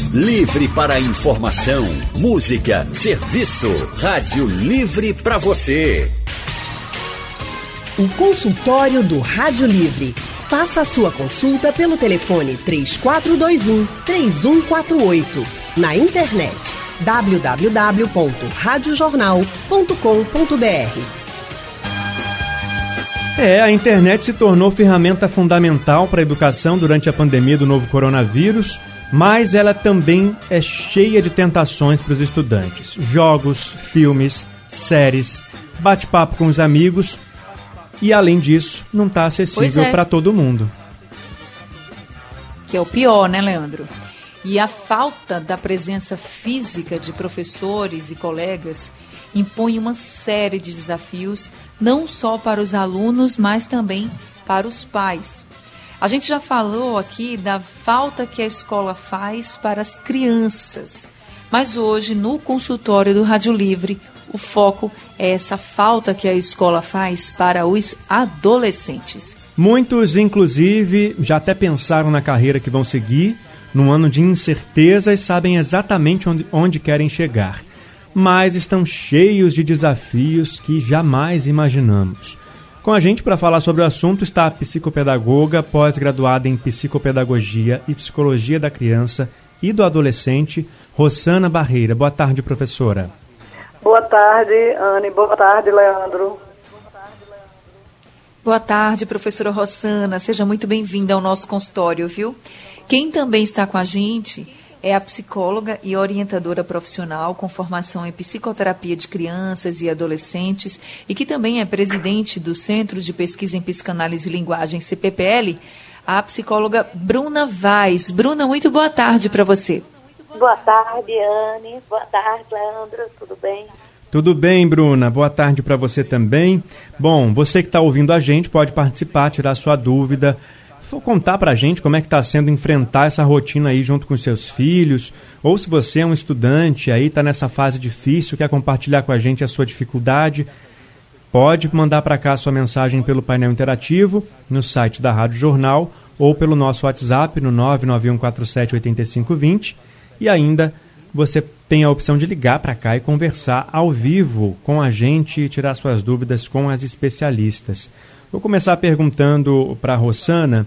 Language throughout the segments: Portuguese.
Livre para informação, música, serviço. Rádio Livre para você. O consultório do Rádio Livre. Faça a sua consulta pelo telefone 3421-3148. Na internet www.radiojornal.com.br. A internet se tornou ferramenta fundamental para a educação durante a pandemia do novo coronavírus, mas ela também é cheia de tentações para os estudantes. Jogos, filmes, séries, bate-papo com os amigos e, além disso, não está acessível para todo mundo. Que é o pior, né, Leandro? E a falta da presença física de professores e colegas impõe uma série de desafios, não só para os alunos, mas também para os pais. A gente já falou aqui da falta que a escola faz para as crianças, mas hoje, no consultório do Rádio Livre, o foco é essa falta que a escola faz para os adolescentes. Muitos, inclusive, já até pensaram na carreira que vão seguir, num ano de incertezas, sabem exatamente onde querem chegar, mas estão cheios de desafios que jamais imaginamos. Com a gente para falar sobre o assunto está a psicopedagoga, pós-graduada em Psicopedagogia e Psicologia da Criança e do Adolescente, Rossana Barreira. Boa tarde, professora. Boa tarde, Anne. Boa tarde, Leandro. Boa tarde, professora Rossana. Seja muito bem-vinda ao nosso consultório, viu? Quem também está com a gente é a psicóloga e orientadora profissional com formação em psicoterapia de crianças e adolescentes e que também é presidente do Centro de Pesquisa em Psicanálise e Linguagem, CPPL, a psicóloga Bruna Vaz. Bruna, muito boa tarde para você. Boa tarde, Anne. Boa tarde, Leandro. Tudo bem? Tudo bem, Bruna. Boa tarde para você também. Bom, você que está ouvindo a gente pode participar, tirar sua dúvida. Vou contar para a gente como é que está sendo enfrentar essa rotina aí junto com os seus filhos, ou se você é um estudante aí, está nessa fase difícil, quer compartilhar com a gente a sua dificuldade, pode mandar para cá a sua mensagem pelo painel interativo, no site da Rádio Jornal, ou pelo nosso WhatsApp no 991478520, e ainda você tem a opção de ligar para cá e conversar ao vivo com a gente e tirar suas dúvidas com as especialistas. Vou começar perguntando para a Rossana.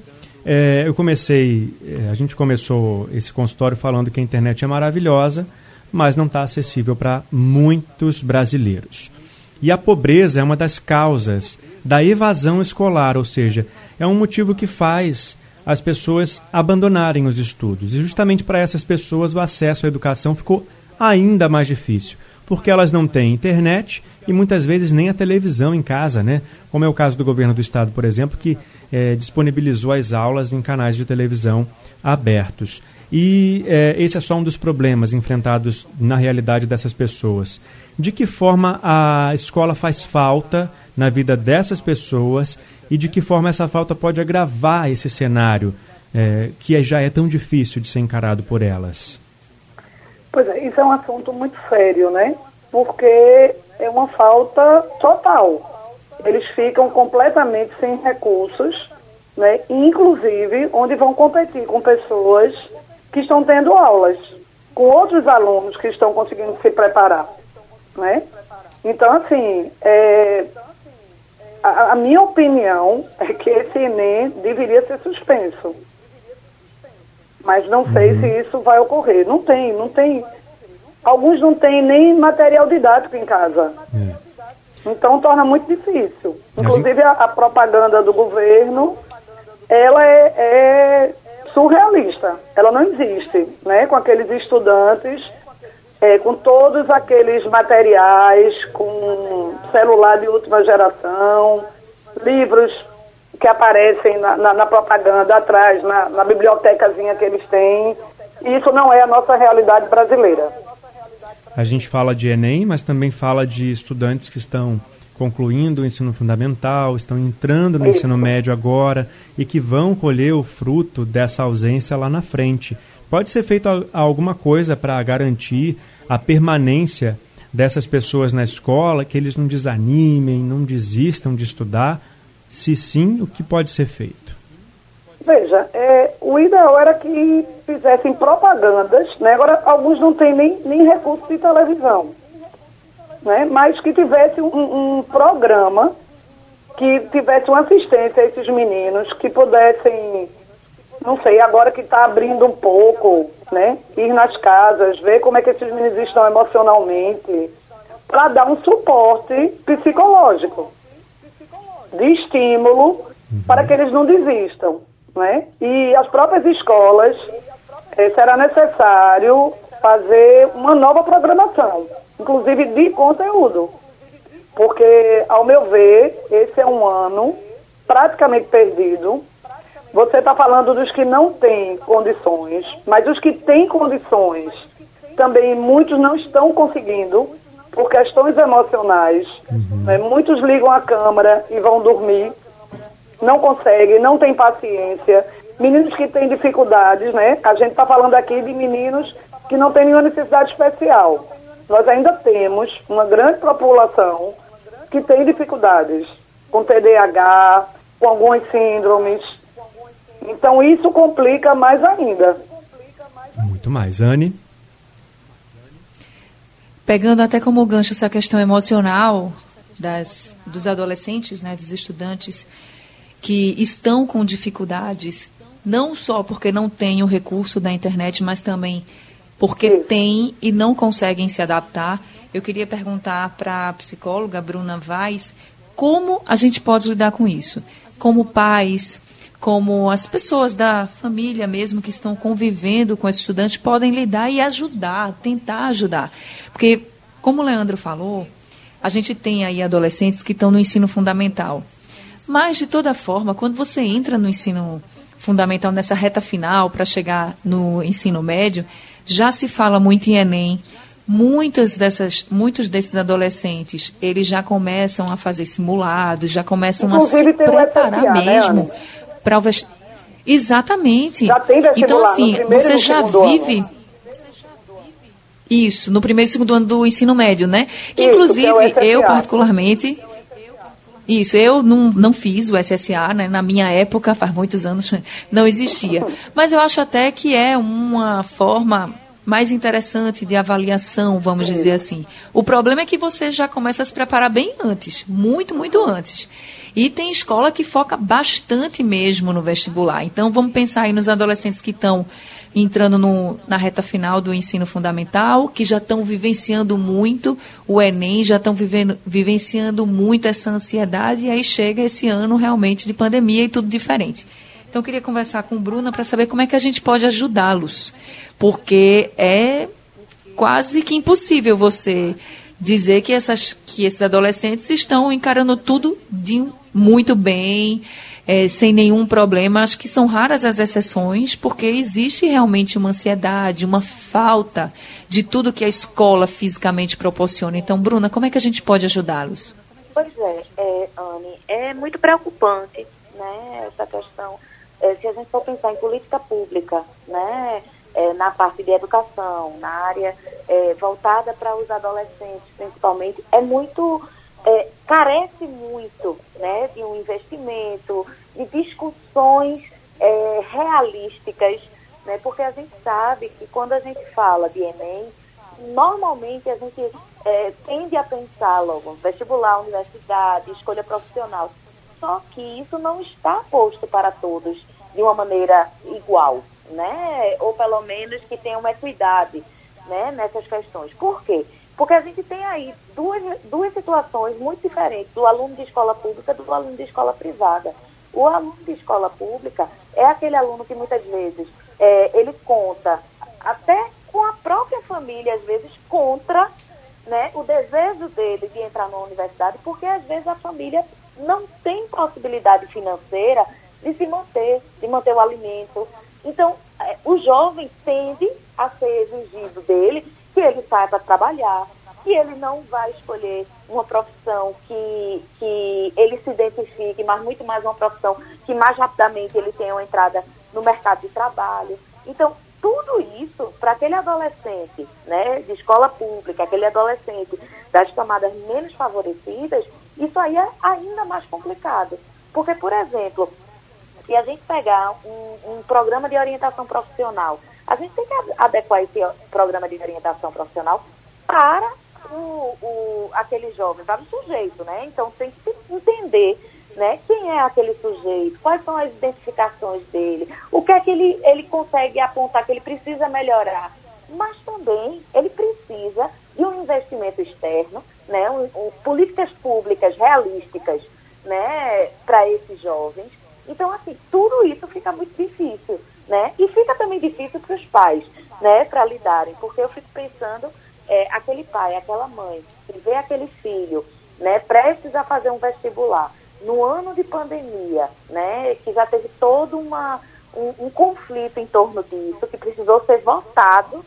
A gente começou esse consultório falando que a internet é maravilhosa, mas não está acessível para muitos brasileiros. E a pobreza é uma das causas da evasão escolar, ou seja, é um motivo que faz as pessoas abandonarem os estudos. E justamente para essas pessoas o acesso à educação ficou ainda mais difícil, porque elas não têm internet e muitas vezes nem a televisão em casa, né? Como é o caso do governo do estado, por exemplo, que disponibilizou as aulas em canais de televisão abertos. E esse é só um dos problemas enfrentados na realidade dessas pessoas. De que forma a escola faz falta na vida dessas pessoas e de que forma essa falta pode agravar esse cenário que já é tão difícil de ser encarado por elas? Pois é, isso é um assunto muito sério, né? Porque é uma falta total. Eles ficam completamente sem recursos, né? Inclusive onde vão competir com pessoas que estão tendo aulas, com outros alunos que estão conseguindo se preparar, né? Então, assim, a minha opinião é que esse Enem deveria ser suspenso. Mas não sei se isso vai ocorrer. Não tem. Alguns não têm nem material didático em casa. Então torna muito difícil. Inclusive a propaganda do governo, ela é surrealista. Ela não existe, né? Com aqueles estudantes, com todos aqueles materiais, com celular de última geração, livros que aparecem na propaganda atrás, na bibliotecazinha que eles têm. Isso não é a nossa realidade brasileira. A gente fala de Enem, mas também fala de estudantes que estão concluindo o ensino fundamental, estão entrando no ensino médio agora e que vão colher o fruto dessa ausência lá na frente. Pode ser feito alguma coisa para garantir a permanência dessas pessoas na escola, que eles não desanimem, não desistam de estudar? Se sim, o que pode ser feito? Veja, o ideal era que fizessem propagandas, né? Agora, alguns não têm nem recurso de televisão, né? Mas que tivesse um programa, que tivesse uma assistência a esses meninos, que pudessem, não sei, agora que está abrindo um pouco, né? Ir nas casas, ver como é que esses meninos estão emocionalmente, para dar um suporte psicológico, de estímulo, para que eles não desistam, né? E as próprias escolas, será necessário fazer uma nova programação, inclusive de conteúdo, porque, ao meu ver, esse é um ano praticamente perdido. Você está falando dos que não têm condições, mas os que têm condições, também muitos não estão conseguindo, por questões emocionais, né? Muitos ligam a câmera e vão dormir, não conseguem, não têm paciência. Meninos que têm dificuldades, né? A gente está falando aqui de meninos que não têm nenhuma necessidade especial. Nós ainda temos uma grande população que tem dificuldades com TDAH, com algumas síndromes. Então isso complica mais ainda. Muito mais. Anne? Pegando até como gancho essa questão emocional dos adolescentes, né, dos estudantes que estão com dificuldades, não só porque não têm o recurso da internet, mas também porque têm e não conseguem se adaptar. Eu queria perguntar para a psicóloga Bruna Vaz como a gente pode lidar com isso, como pais, como as pessoas da família mesmo que estão convivendo com esse estudante podem lidar e ajudar, tentar ajudar. Porque, como o Leandro falou, a gente tem aí adolescentes que estão no ensino fundamental. Mas, de toda forma, quando você entra no ensino fundamental, nessa reta final, para chegar no ensino médio, já se fala muito em Enem. Muitos desses adolescentes, eles já começam a fazer simulados, já começam inclusive, a se preparar mesmo, né, para o vestibular. Exatamente. Já tem vestibular, então, assim, você já vive ano. Isso, no primeiro e segundo ano do ensino médio, né? Que, inclusive, eu particularmente... Isso, eu não fiz o SSA, né? Na minha época, faz muitos anos, não existia. Mas eu acho até que é uma forma mais interessante de avaliação, vamos dizer assim. O problema é que você já começa a se preparar bem antes, muito, muito antes. E tem escola que foca bastante mesmo no vestibular. Então, vamos pensar aí nos adolescentes que estão entrando na reta final do ensino fundamental, que já estão vivenciando muito o Enem, já estão vivenciando muito essa ansiedade, e aí chega esse ano realmente de pandemia e tudo diferente. Então, eu queria conversar com Bruna para saber como é que a gente pode ajudá-los, porque é quase que impossível você dizer que esses adolescentes estão encarando tudo muito bem, sem nenhum problema. Acho que são raras as exceções, porque existe realmente uma ansiedade, uma falta de tudo que a escola fisicamente proporciona. Então, Bruna, como é que a gente pode ajudá-los? Pois Anne, é muito preocupante, né, essa questão. Se a gente for pensar em política pública, né, na parte de educação, na área voltada para os adolescentes, principalmente, carece muito, né, de um investimento, de discussões realísticas, né, porque a gente sabe que quando a gente fala de Enem, normalmente a gente tende a pensar logo vestibular, universidade, escolha profissional. Só que isso não está posto para todos de uma maneira igual, né, ou pelo menos que tenha uma equidade, né, nessas questões. Por quê? Porque a gente tem aí duas situações muito diferentes do aluno de escola pública e do aluno de escola privada. O aluno de escola pública é aquele aluno que muitas vezes ele conta até com a própria família, às vezes contra, né, o desejo dele de entrar na universidade, porque às vezes a família não tem possibilidade financeira de se manter, de manter o alimento. Então, o jovem tende a ser exigido dele que ele saiba trabalhar, que ele não vai escolher uma profissão que ele se identifique, mas muito mais uma profissão que mais rapidamente ele tenha uma entrada no mercado de trabalho. Então, tudo isso, para aquele adolescente, né, de escola pública, aquele adolescente das camadas menos favorecidas, isso aí é ainda mais complicado. Porque, por exemplo, e a gente pegar um programa de orientação profissional, a gente tem que adequar esse programa de orientação profissional para aquele jovem, para o sujeito, né? Então tem que entender, né, quem é aquele sujeito, quais são as identificações dele, o que é que ele consegue apontar que ele precisa melhorar, mas também ele precisa de um investimento externo, né, políticas públicas realísticas, né, para esses jovens. Então, assim, tudo isso fica muito difícil, né, e fica também difícil para os pais, né, para lidarem, porque eu fico pensando, aquele pai, aquela mãe, que vê aquele filho, né, prestes a fazer um vestibular, no ano de pandemia, né, que já teve todo um conflito em torno disso, que precisou ser votado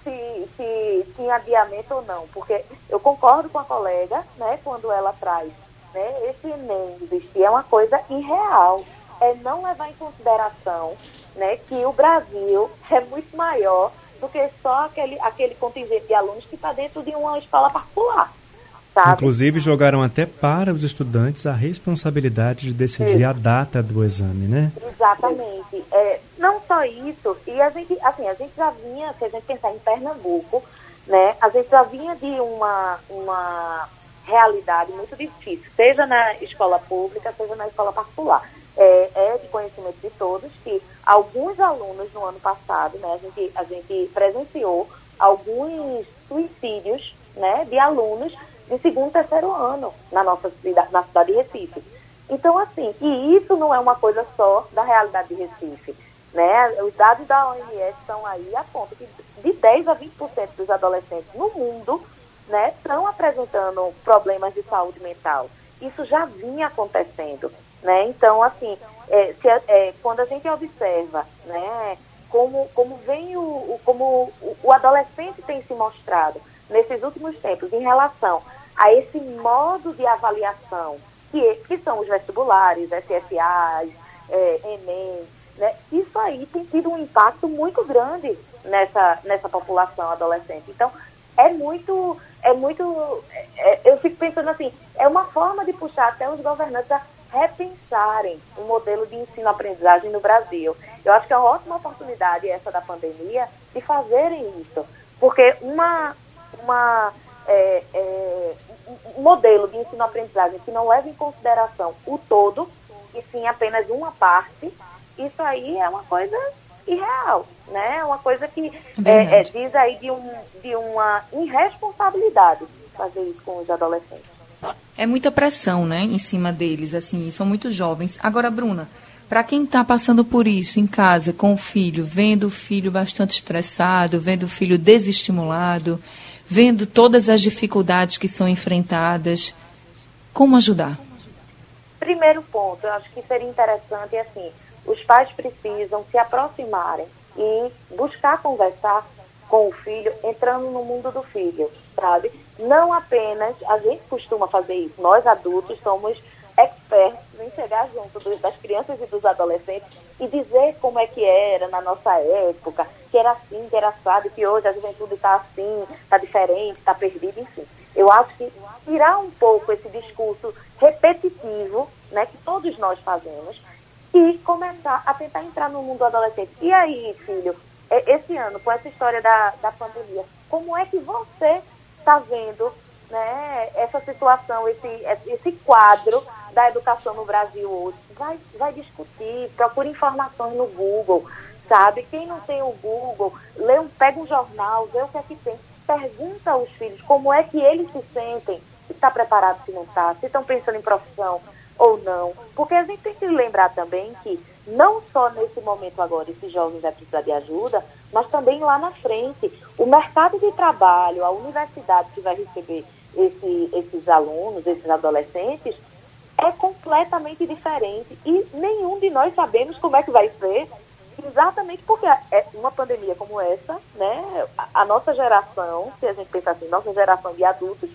se tinha adiamento ou não, porque eu concordo com a colega, né, quando ela traz, né, esse Enem existir é uma coisa irreal, é não levar em consideração, né, que o Brasil é muito maior do que só aquele contingente de alunos que está dentro de uma escola particular. Sabe? Inclusive, jogaram até para os estudantes a responsabilidade de decidir a data do exame, né? Exatamente. Não só isso, e a gente já vinha, se a gente pensar em Pernambuco, né, a gente já vinha de uma realidade muito difícil, seja na escola pública, seja na escola particular. É de conhecimento de todos que alguns alunos no ano passado, né, a gente presenciou alguns suicídios, né, de alunos de segundo e terceiro ano na cidade de Recife. Então, assim, e isso não é uma coisa só da realidade de Recife, né? Os dados da OMS estão aí a ponto que de 10% a 20% dos adolescentes no mundo, né, estão apresentando problemas de saúde mental. Isso já vinha acontecendo, né? Então, assim, quando a gente observa, né, como vem como o adolescente tem se mostrado nesses últimos tempos em relação a esse modo de avaliação, que são os vestibulares, SFAs, Enem, né? Isso aí tem tido um impacto muito grande nessa população adolescente. Então, eu fico pensando assim, é uma forma de puxar até os governantes a repensarem o modelo de ensino-aprendizagem no Brasil. Eu acho que é uma ótima oportunidade essa da pandemia de fazerem isso, porque um modelo de ensino-aprendizagem que não leva em consideração o todo, e sim apenas uma parte, isso aí é uma coisa irreal, né? É uma coisa que diz aí de uma irresponsabilidade fazer isso com os adolescentes. É muita pressão, né, em cima deles, assim, são muito jovens. Agora, Bruna, para quem está passando por isso em casa, com o filho, vendo o filho bastante estressado, vendo o filho desestimulado, vendo todas as dificuldades que são enfrentadas, como ajudar? Primeiro ponto, eu acho que seria interessante, assim, os pais precisam se aproximarem e buscar conversar com o filho, entrando no mundo do filho, sabe? Não apenas, a gente costuma fazer isso, nós adultos somos expertos em chegar junto das crianças e dos adolescentes e dizer como é que era na nossa época, que era assim, que era assado, que hoje a juventude está assim, está diferente, está perdida, enfim. Eu acho que tirar um pouco esse discurso repetitivo, né, que todos nós fazemos, e começar a tentar entrar no mundo adolescente. E aí, filho, esse ano, com essa história da pandemia, como é que você está vendo, né, essa situação, esse quadro da educação no Brasil hoje? Vai discutir, procura informações no Google, sabe? Quem não tem o Google, pega um jornal, vê o que é que tem, pergunta aos filhos como é que eles se sentem, se está preparado, se não está, se estão pensando em profissão ou não. Porque a gente tem que lembrar também que não só nesse momento agora esses jovens vão precisar de ajuda, mas também lá na frente, o mercado de trabalho, a universidade que vai receber esses alunos, esses adolescentes, é completamente diferente e nenhum de nós sabemos como é que vai ser, exatamente porque uma pandemia como essa, né, a nossa geração, se a gente pensar assim, nossa geração de adultos,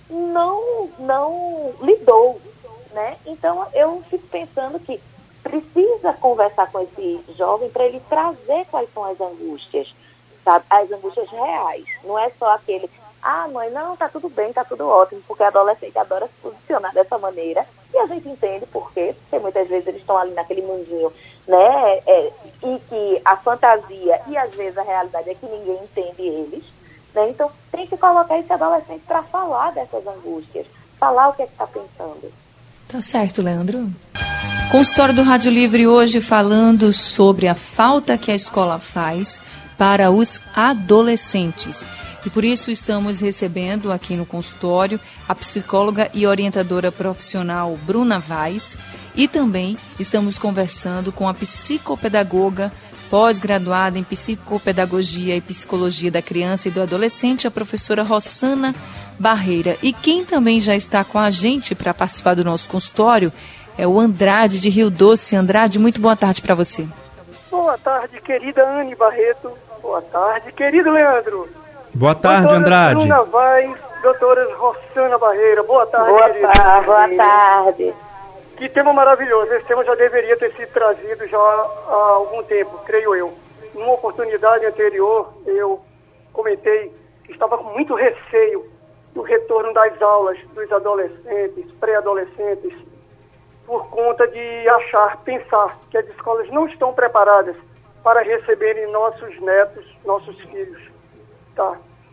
não lidou, né? Então eu fico pensando que precisa conversar com esse jovem para ele trazer quais são as angústias, sabe? As angústias reais, não é só aquele, mãe, não, tá tudo bem, tá tudo ótimo, porque a adolescente adora se posicionar dessa maneira E a gente entende por quê, porque muitas vezes eles estão ali naquele mundinho, né? E que a fantasia e às vezes a realidade é que ninguém entende eles, né? Então tem que colocar esse adolescente para falar dessas angústias, falar o que é que está pensando. Tá certo, Leandro. Consultório do Rádio Livre hoje falando sobre a falta que a escola faz para os adolescentes. E por isso estamos recebendo aqui no consultório a psicóloga e orientadora profissional Bruna Vaz e também estamos conversando com a psicopedagoga pós-graduada em psicopedagogia e psicologia da criança e do adolescente, a professora Rossana Barreira. E quem também já está com a gente para participar do nosso consultório é o Andrade de Rio Doce. Andrade, muito boa tarde para você. Boa tarde, querida Anne Barreto. Boa tarde, querido Leandro. Boa tarde, doutora Andrade. Bruna Vaz, doutora Rossana Barreira. Boa tarde, querida. Boa tarde. Que tema maravilhoso. Esse tema já deveria ter sido trazido já há algum tempo, creio eu. Numa oportunidade anterior, eu comentei que estava com muito receio do retorno das aulas dos adolescentes, pré-adolescentes, por conta de pensar que as escolas não estão preparadas para receberem nossos netos, nossos filhos. Tá.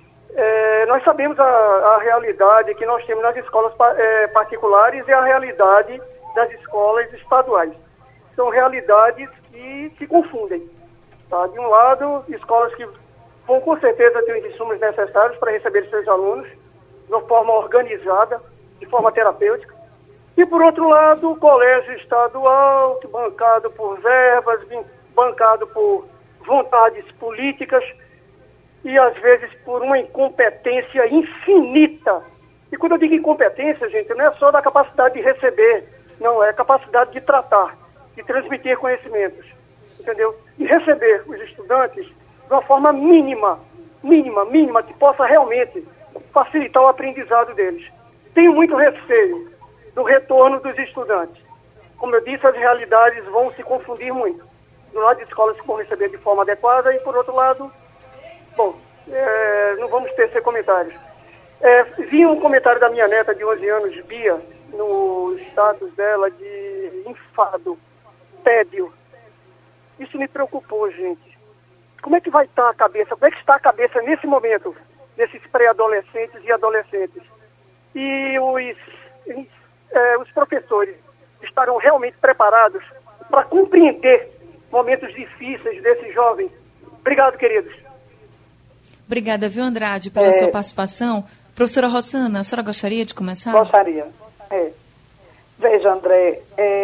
Nós sabemos a realidade que nós temos nas escolas particulares e a realidade das escolas estaduais. São realidades que se confundem. Tá? De um lado, escolas que vão com certeza ter os insumos necessários para receber seus alunos de uma forma organizada, de forma terapêutica. E, por outro lado, o colégio estadual, bancado por verbas, bancado por vontades políticas e, às vezes, por uma incompetência infinita. E quando eu digo incompetência, gente, não é só da capacidade de receber, não, é a capacidade de tratar, de transmitir conhecimentos, entendeu? E receber os estudantes de uma forma mínima, que possa realmente facilitar o aprendizado deles. Tenho muito receio do retorno dos estudantes. Como eu disse, as realidades vão se confundir muito. Do lado de escolas que vão receber de forma adequada e, por outro lado, não vamos tecer comentários. Vi um comentário da minha neta de 11 anos, Bia, no status dela de enfado, tédio. Isso me preocupou, gente. Como é que vai estar a cabeça? Como é que está a cabeça nesse momento desses pré-adolescentes e adolescentes? E os professores estarão realmente preparados para compreender momentos difíceis desses jovens? Obrigado, queridos. Obrigada, viu, Andrade, pela sua participação. Professora Rossana, a senhora gostaria de começar? Gostaria. Veja, André,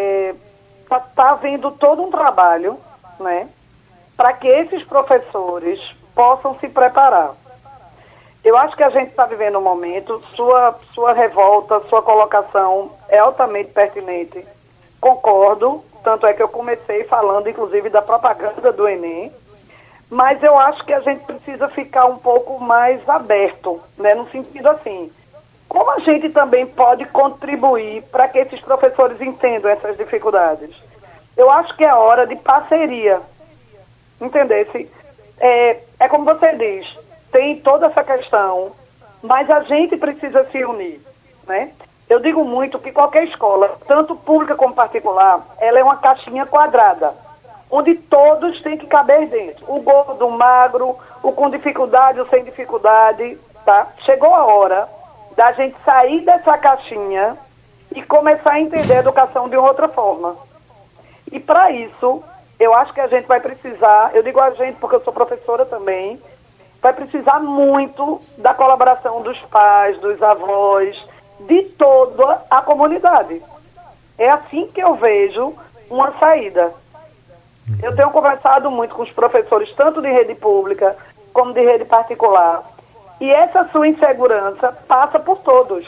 está havendo todo um trabalho, né, para que esses professores possam se preparar. Eu acho que a gente está vivendo um momento, sua revolta, sua colocação é altamente pertinente. Concordo, tanto é que eu comecei falando, inclusive, da propaganda do Enem, mas eu acho que a gente precisa ficar um pouco mais aberto, né, no sentido assim, como a gente também pode contribuir para que esses professores entendam essas dificuldades? Eu acho que é hora de parceria, entendesse? É como você diz, tem toda essa questão, mas a gente precisa se unir, né? Eu digo muito que qualquer escola, tanto pública como particular, ela é uma caixinha quadrada, onde todos têm que caber dentro. O gordo, o magro, o com dificuldade, o sem dificuldade, tá? Chegou a hora da gente sair dessa caixinha e começar a entender a educação de outra forma. E para isso, eu acho que a gente vai precisar, eu digo a gente porque eu sou professora também, vai precisar muito da colaboração dos pais, dos avós, de toda a comunidade. É assim que eu vejo uma saída. Eu tenho conversado muito com os professores, tanto de rede pública como de rede particular. E essa sua insegurança passa por todos.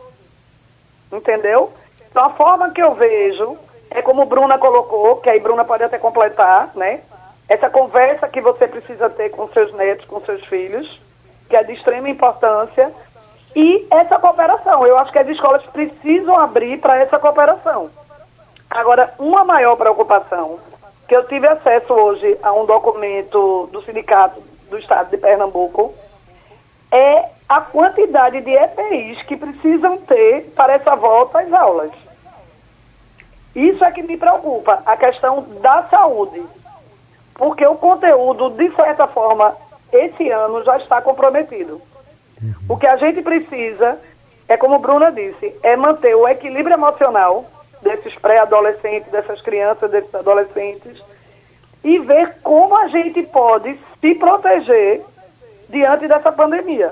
Entendeu? Então, a forma que eu vejo é como Bruna colocou, que aí Bruna pode até completar, né? Essa conversa que você precisa ter com seus netos, com seus filhos, que é de extrema importância, e essa cooperação. Eu acho que as escolas precisam abrir para essa cooperação. Agora, uma maior preocupação, que eu tive acesso hoje a um documento do Sindicato do Estado de Pernambuco, é a quantidade de EPIs que precisam ter para essa volta às aulas. Isso é que me preocupa, a questão da saúde. Porque o conteúdo, de certa forma, esse ano já está comprometido. O que a gente precisa, é como Bruna disse, é manter o equilíbrio emocional desses pré-adolescentes, dessas crianças, desses adolescentes, e ver como a gente pode se proteger diante dessa pandemia.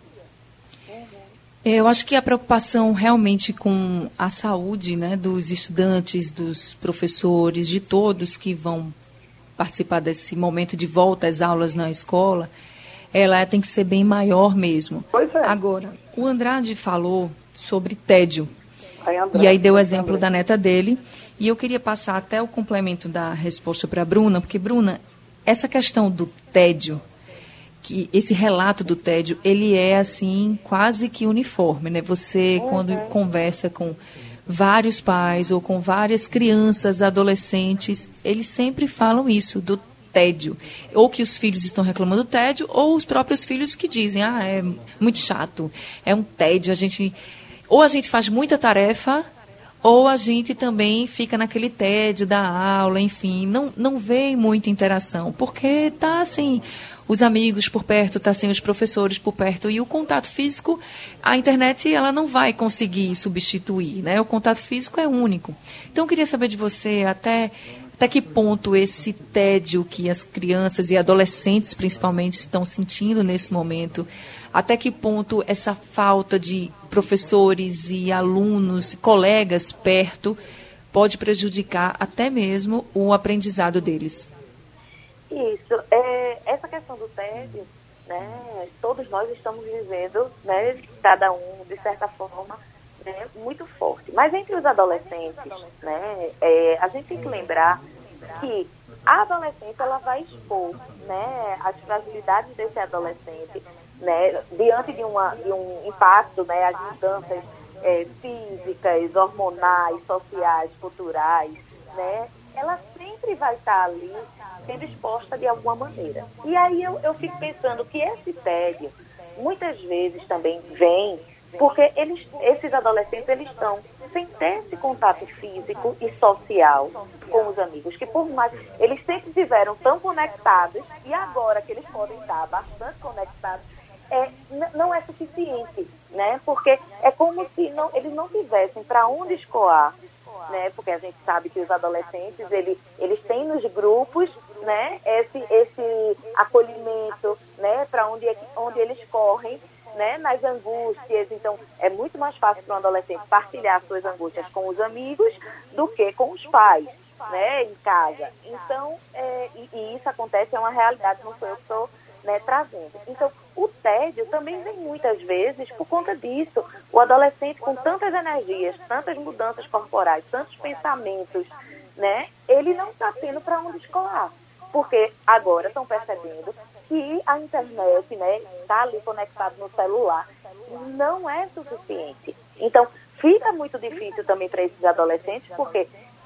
Eu acho que a preocupação realmente com a saúde, né, dos estudantes, dos professores, de todos que vão participar desse momento de volta às aulas na escola, ela tem que ser bem maior mesmo. Pois é. Agora, o Andrade falou sobre tédio. E aí deu o exemplo da neta dele. E eu queria passar até o complemento da resposta para a Bruna, porque, Bruna, essa questão do tédio, que esse relato do tédio, ele é, assim, quase que uniforme, né? Você, quando conversa com vários pais ou com várias crianças, adolescentes, eles sempre falam isso, do tédio. Ou que os filhos estão reclamando do tédio, ou os próprios filhos que dizem, é muito chato, é um tédio, ou a gente faz muita tarefa, ou a gente também fica naquele tédio da aula, enfim, não vê muita interação, porque tá assim, os amigos por perto, tá sem os professores por perto, e o contato físico, a internet, ela não vai conseguir substituir, né? O contato físico é único. Então, eu queria saber de você até que ponto esse tédio que as crianças e adolescentes, principalmente, estão sentindo nesse momento, até que ponto essa falta de professores e alunos, colegas perto, pode prejudicar até mesmo o aprendizado deles. Isso. Essa questão do tédio, né, todos nós estamos vivendo, né, cada um, de certa forma, né, muito forte. Mas entre os adolescentes, né, a gente tem que lembrar que a adolescência, ela vai expor, né, as fragilidades desse adolescente, né, diante de um impacto, né, as mudanças físicas, hormonais, sociais, culturais, né, ela sempre vai estar ali sendo exposta de alguma maneira. E aí eu fico pensando que esse tédio, muitas vezes também vem porque esses adolescentes, eles estão sem ter esse contato físico e social com os amigos, que por mais, eles sempre estiveram tão conectados, e agora que eles podem estar bastante conectados, não é suficiente, né? Porque é como se eles não tivessem para onde escoar, né? Porque a gente sabe que os adolescentes, eles têm nos grupos, né, esse acolhimento, né, para onde eles correm, né, nas angústias. Então, é muito mais fácil para um adolescente partilhar suas angústias com os amigos do que com os pais, né, em casa. Então, e isso acontece, é uma realidade, não sou eu que estou, né, trazendo. Então, o tédio também vem muitas vezes por conta disso. O adolescente, com tantas energias, tantas mudanças corporais, tantos pensamentos, né, ele não está tendo para onde escoar. Porque agora estão percebendo que a internet, né, está ali conectado no celular, não é suficiente. Então, fica muito difícil também para esses adolescentes, porque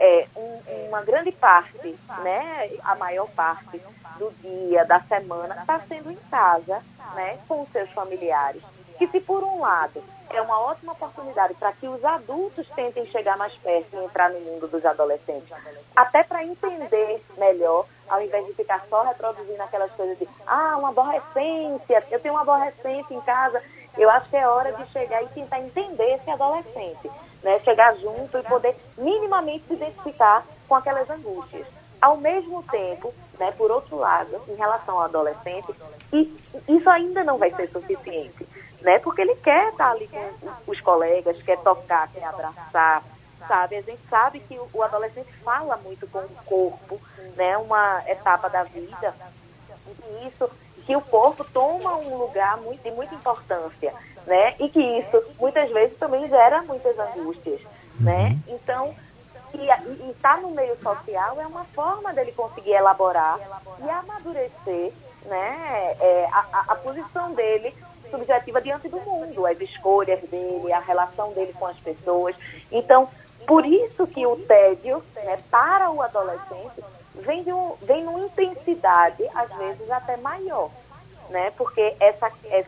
uma grande parte, né, a maior parte do dia, da semana, está sendo em casa, né, com os seus familiares. Que se por um lado é uma ótima oportunidade para que os adultos tentem chegar mais perto e entrar no mundo dos adolescentes, até para entender melhor, ao invés de ficar só reproduzindo aquelas coisas de uma aborrecência, eu tenho uma aborrecente em casa. Eu acho que é hora de chegar e tentar entender esse adolescente, né? Chegar junto e poder minimamente se identificar com aquelas angústias. Ao mesmo tempo, né, por outro lado, em relação ao adolescente, isso ainda não vai ser suficiente, né? Porque ele quer estar ali com os colegas, quer tocar, quer abraçar, sabe? A gente sabe que o adolescente fala muito com o corpo, né? Uma etapa da vida, e isso, que o corpo toma um lugar de muita importância, né? E que isso, muitas vezes, também gera muitas angústias, né? Então, e estar no meio social é uma forma dele conseguir elaborar e amadurecer, né, a posição dele subjetiva diante do mundo, as escolhas dele, a relação dele com as pessoas. Então, por isso que o tédio, né, para o adolescente, vem numa intensidade, às vezes, até maior, né? Porque essa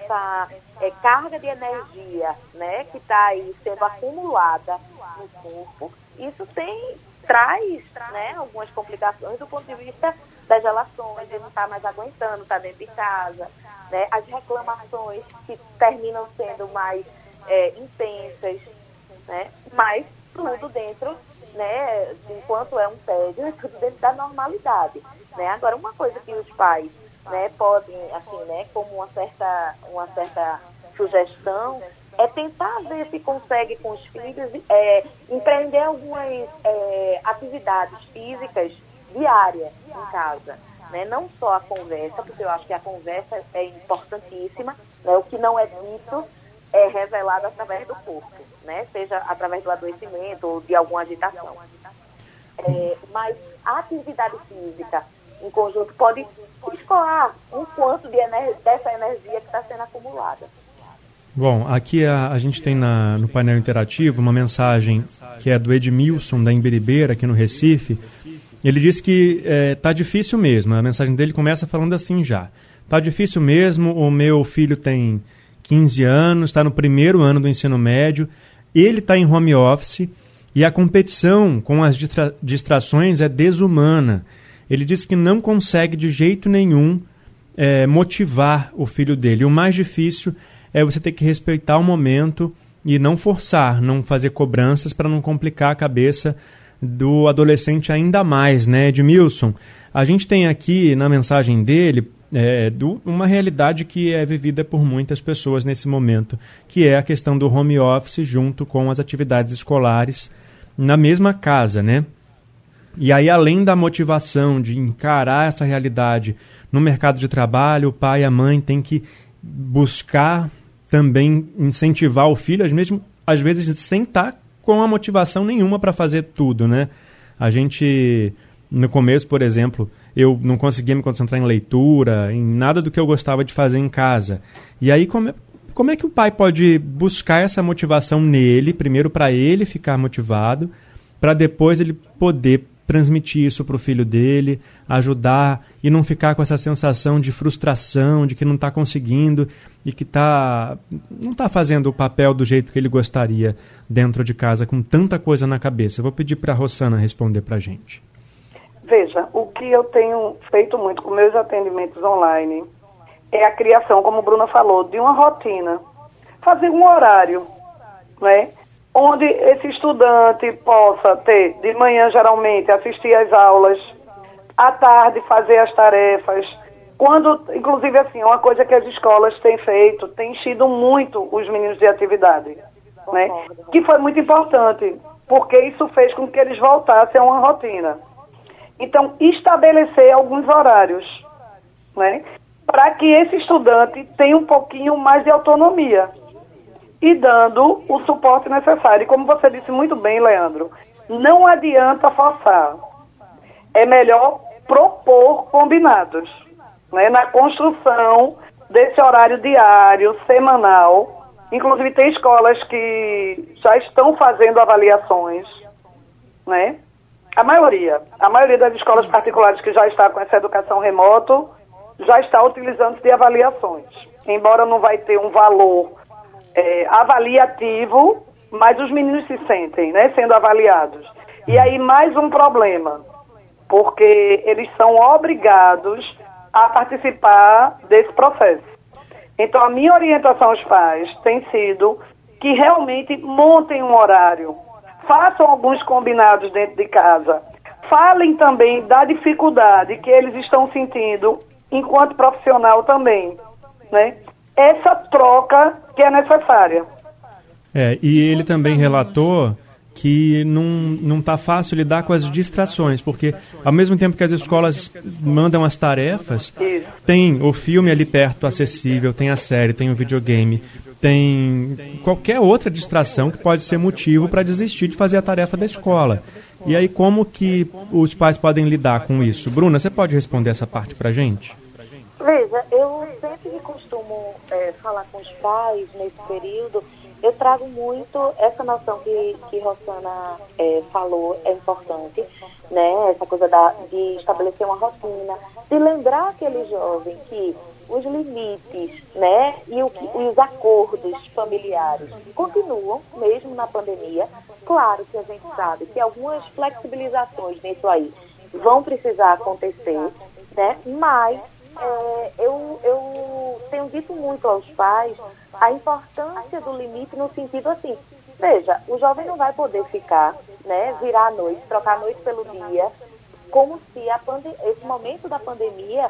carga de energia, né, que está aí sendo acumulada no corpo, isso tem traz, né, algumas complicações do ponto de vista das relações, de não estar mais aguentando, estar dentro de casa, né, as reclamações que terminam sendo mais intensas, né, mas tudo dentro, né, enquanto é um tédio, é tudo dentro da normalidade, né. Agora, uma coisa que os pais, né, podem, assim, né, como uma certa sugestão, é tentar ver se consegue com os filhos empreender algumas atividades físicas diárias em casa, né? Não só a conversa, porque eu acho que a conversa é importantíssima, né? O que não é dito é revelado através do corpo, né? Seja através do adoecimento ou de alguma agitação. Mas a atividade física em conjunto pode escoar um quanto dessa energia que está sendo acumulada. Bom, aqui a gente tem no painel interativo uma mensagem que é do Edmilson, da Imbiribeira, aqui no Recife. Ele disse que tá difícil mesmo. A mensagem dele começa falando assim já. Tá difícil mesmo, o meu filho tem 15 anos, está no primeiro ano do ensino médio, ele está em home office e a competição com as distrações é desumana. Ele disse que não consegue de jeito nenhum motivar o filho dele. O mais difícil é você ter que respeitar o momento e não forçar, não fazer cobranças para não complicar a cabeça do adolescente ainda mais, né, Edmilson? A gente tem aqui na mensagem dele uma realidade que é vivida por muitas pessoas nesse momento, que é a questão do home office junto com as atividades escolares na mesma casa, né? E aí, além da motivação de encarar essa realidade no mercado de trabalho, o pai e a mãe têm que buscar também incentivar o filho, às vezes sem estar com a motivação nenhuma para fazer tudo, né? A gente, no começo, por exemplo, eu não conseguia me concentrar em leitura, em nada do que eu gostava de fazer em casa. E aí, como é que o pai pode buscar essa motivação nele, primeiro para ele ficar motivado, para depois ele poder transmitir isso para o filho dele, ajudar e não ficar com essa sensação de frustração, de que não está conseguindo e que não está fazendo o papel do jeito que ele gostaria dentro de casa, com tanta coisa na cabeça. Eu vou pedir para a Rossana responder para a gente. Veja, o que eu tenho feito muito com meus atendimentos online é a criação, como a Bruna falou, de uma rotina. Fazer um horário, né? Onde esse estudante possa ter, de manhã geralmente, assistir às aulas, à tarde fazer as tarefas. Quando, inclusive assim, uma coisa que as escolas têm feito, tem enchido muito os meninos de atividade, né? Que foi muito importante, porque isso fez com que eles voltassem a uma rotina. Então, estabelecer alguns horários, né? Para que esse estudante tenha um pouquinho mais de autonomia e dando o suporte necessário. E como você disse muito bem, Leandro, não adianta forçar. É melhor propor combinados, né, na construção desse horário diário, semanal. Inclusive tem escolas que já estão fazendo avaliações, né? A maioria das escolas particulares que já está com essa educação remoto já está utilizando de avaliações. Embora não vai ter um valor avaliativo, mas os meninos se sentem, né, sendo avaliados. E aí mais um problema, porque eles são obrigados a participar desse processo. Então a minha orientação aos pais tem sido que realmente montem um horário, façam alguns combinados dentro de casa, falem também da dificuldade que eles estão sentindo enquanto profissional também, né? Essa troca que é necessária. E ele também relatou que não está fácil lidar com as distrações, porque ao mesmo tempo que as escolas mandam as tarefas, tem o filme ali perto, acessível, tem a série, tem o videogame, tem qualquer outra distração que pode ser motivo para desistir de fazer a tarefa da escola. E aí como que os pais podem lidar com isso? Bruna, você pode responder essa parte para a gente? Veja, eu sempre costumo falar com os pais nesse período. Eu trago muito essa noção que Rossana falou, é importante, né? Essa coisa de estabelecer uma rotina, de lembrar aquele jovem que os limites, né, e os acordos familiares continuam, mesmo na pandemia. Claro que a gente sabe que algumas flexibilizações nisso aí vão precisar acontecer, né, mas eu tenho dito muito aos pais a importância do limite no sentido assim, veja, o jovem não vai poder ficar, né, virar a noite, trocar a noite pelo dia, como se esse momento da pandemia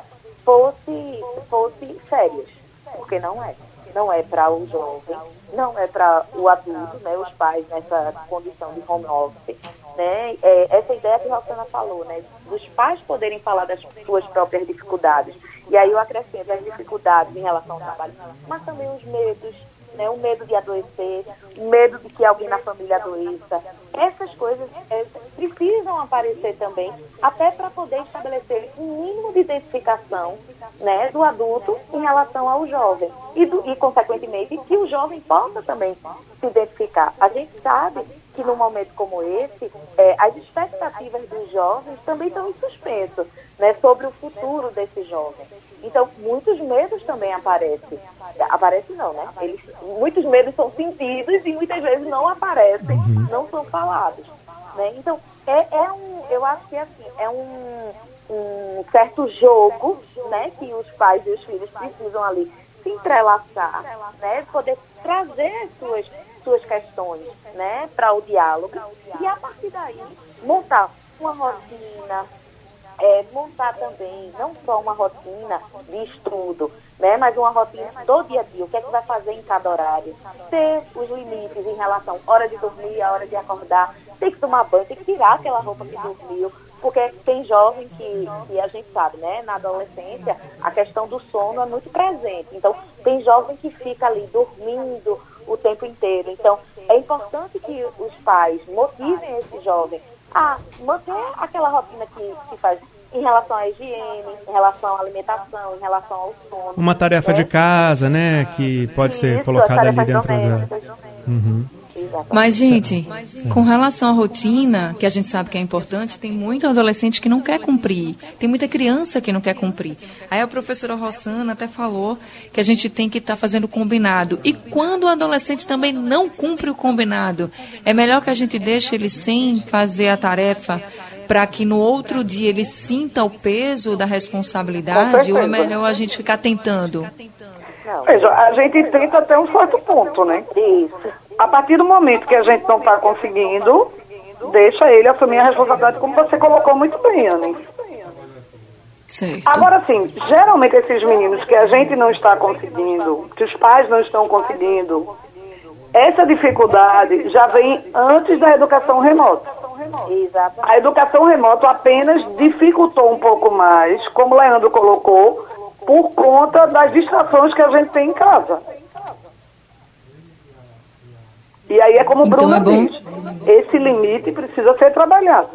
fosse férias, porque não é. Não é para o jovem, não é para o adulto, né, os pais nessa condição de home office, né, essa ideia que a Rosana falou, né, dos pais poderem falar das suas próprias dificuldades. E aí eu acrescento as dificuldades em relação ao trabalho, mas também os medos, né, o medo de adoecer, o medo de que alguém na família adoeça. Essas coisas precisam aparecer também, até para poder estabelecer um mínimo de identificação, né, do adulto em relação ao jovem. E consequentemente, que o jovem possa também se identificar. A gente sabe que num momento como esse, as expectativas dos jovens também estão em suspenso, né, sobre o futuro desse jovem. Então, muitos medos também aparecem. Aparecem não, né? Muitos medos são sentidos e muitas vezes não aparecem, não são falados, né? Então, eu acho que assim, é um certo jogo, né, que os pais e os filhos precisam ali se entrelaçar, né, poder trazer suas questões, né, para o diálogo e a partir daí montar uma rotina, montar também não só uma rotina de estudo, né, mas uma rotina do dia a dia, o que é que vai fazer em cada horário, ter os limites em relação à hora de dormir, a hora de acordar, tem que tomar banho, tem que tirar aquela roupa que dormiu, porque tem jovem que a gente sabe, né, na adolescência a questão do sono é muito presente, então tem jovem que fica ali dormindo o tempo inteiro, então é importante que os pais motivem esse jovem a manter aquela rotina que faz em relação à higiene, em relação à alimentação, em relação ao sono. Uma tarefa de casa, né, que pode ser colocada ali dentro da... Mas, gente, com relação à rotina, que a gente sabe que é importante, tem muito adolescente que não quer cumprir, tem muita criança que não quer cumprir. Aí a professora Rosana até falou que a gente tem que estar fazendo combinado. E quando o adolescente também não cumpre o combinado, é melhor que a gente deixe ele sem fazer a tarefa para que no outro dia ele sinta o peso da responsabilidade, ou é melhor a gente ficar tentando? Veja, a gente tenta até um certo ponto, né? Isso. A partir do momento que a gente não está conseguindo, deixa ele assumir a responsabilidade, como você colocou muito bem, Anne. Certo. Agora, sim, geralmente esses meninos que a gente não está conseguindo, que os pais não estão conseguindo, essa dificuldade já vem antes da educação remota. Exato. A educação remota apenas dificultou um pouco mais, como o Leandro colocou, por conta das distrações que a gente tem em casa. E aí é como o Bruno diz, esse limite precisa ser trabalhado.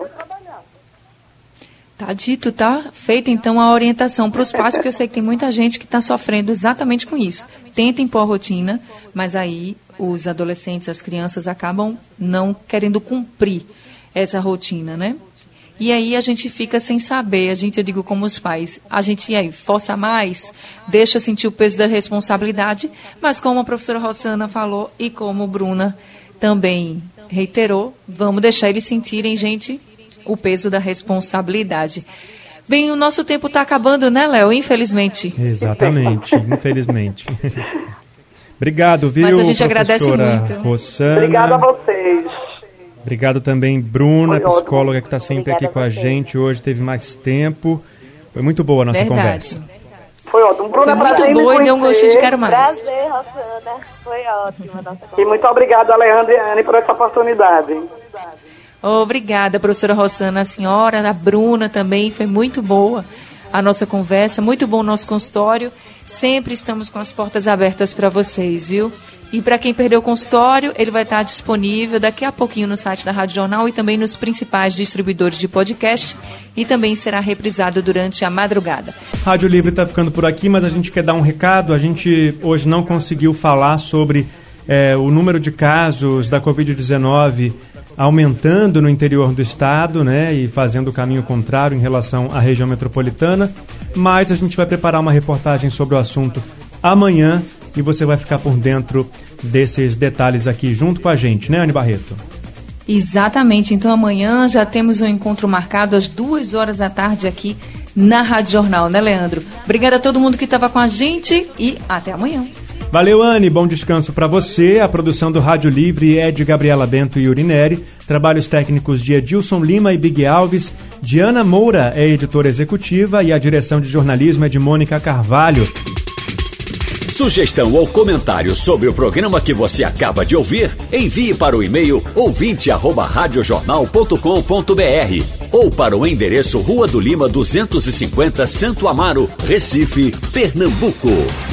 Tá dito, tá feita então a orientação para os pais, porque eu sei que tem muita gente que está sofrendo exatamente com isso. Tenta impor a rotina, mas aí os adolescentes, as crianças acabam não querendo cumprir essa rotina, né? E aí a gente fica sem saber, eu digo como os pais, a gente aí força mais, deixa sentir o peso da responsabilidade, mas como a professora Rosana falou e como a Bruna também reiterou, vamos deixar eles sentirem, gente, o peso da responsabilidade. Bem, o nosso tempo está acabando, né, Léo? Infelizmente. Exatamente, infelizmente. Obrigado, viu, mas a gente agradece muito. Rosana. Obrigada a vocês. Obrigado também, Bruna, psicóloga que está sempre aqui com a gente. Hoje teve mais tempo. Foi muito boa a nossa conversa. Foi ótimo. Bruna, foi muito boa e deu um gostinho de quero mais. Prazer, Rosana. Foi ótimo a nossa conversa. E muito obrigada, Alejandra e Anne, por essa oportunidade. Obrigada, professora Rosana, a senhora, a Bruna também. Foi muito boa a nossa conversa, muito bom o nosso consultório. Sempre estamos com as portas abertas para vocês, viu? E para quem perdeu o consultório, ele vai estar disponível daqui a pouquinho no site da Rádio Jornal e também nos principais distribuidores de podcast e também será reprisado durante a madrugada. Rádio Livre está ficando por aqui, mas a gente quer dar um recado. A gente hoje não conseguiu falar sobre o número de casos da Covid-19 aumentando no interior do estado, né, e fazendo o caminho contrário em relação à região metropolitana, mas a gente vai preparar uma reportagem sobre o assunto amanhã e você vai ficar por dentro desses detalhes aqui junto com a gente, né, Anne Barreto? Exatamente, então amanhã já temos um encontro marcado às 2h da tarde aqui na Rádio Jornal, né, Leandro? Obrigada a todo mundo que estava com a gente e até amanhã. Valeu, Anne. Bom descanso para você. A produção do Rádio Livre é de Gabriela Bento e Urineri. Trabalhos técnicos de Edilson Lima e Big Alves. Diana Moura é editora executiva e a direção de jornalismo é de Mônica Carvalho. Sugestão ou comentário sobre o programa que você acaba de ouvir, envie para o e-mail ouvinte@radiojornal.com.br ou para o endereço Rua do Lima 250, Santo Amaro, Recife, Pernambuco.